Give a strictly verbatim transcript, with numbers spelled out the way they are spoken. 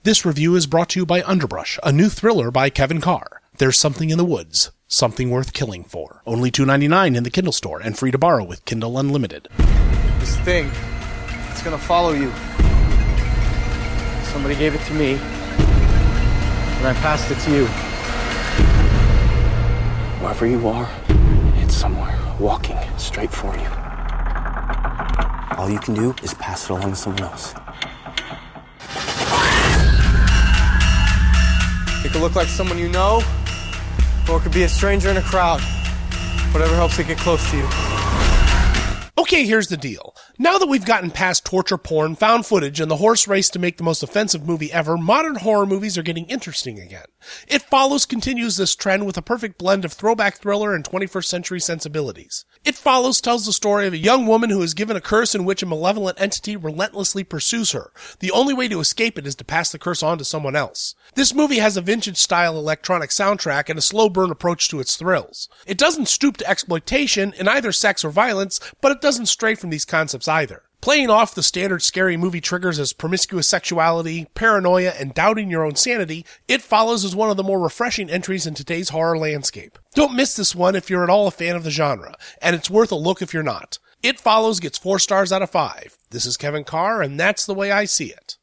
This review is brought to you by Underbrush, a new thriller by Kevin Carr. There's something in the woods, something worth killing for. Only two dollars and ninety-nine cents in the Kindle store and free to borrow with Kindle Unlimited. This thing, it's gonna follow you. Somebody gave it to me, and I passed it to you. Wherever you are, it's somewhere, walking straight for you. All you can do is pass it along to someone else. It could look like someone you know, or it could be a stranger in a crowd. Whatever helps it get close to you. Okay, here's the deal. Now that we've gotten past torture porn, found footage, and the horse race to make the most offensive movie ever, modern horror movies are getting interesting again. It Follows continues this trend with a perfect blend of throwback thriller and twenty-first century sensibilities. It Follows tells the story of a young woman who is given a curse in which a malevolent entity relentlessly pursues her. The only way to escape it is to pass the curse on to someone else. This movie has a vintage-style electronic soundtrack and a slow-burn approach to its thrills. It doesn't stoop to exploitation in either sex or violence, but it doesn't stray from these concepts either. Playing off the standard scary movie triggers as promiscuous sexuality, paranoia, and doubting your own sanity, It Follows is one of the more refreshing entries in today's horror landscape. Don't miss this one if you're at all a fan of the genre, and it's worth a look if you're not. It Follows gets four stars out of five. This is Kevin Carr, and that's the way I see it.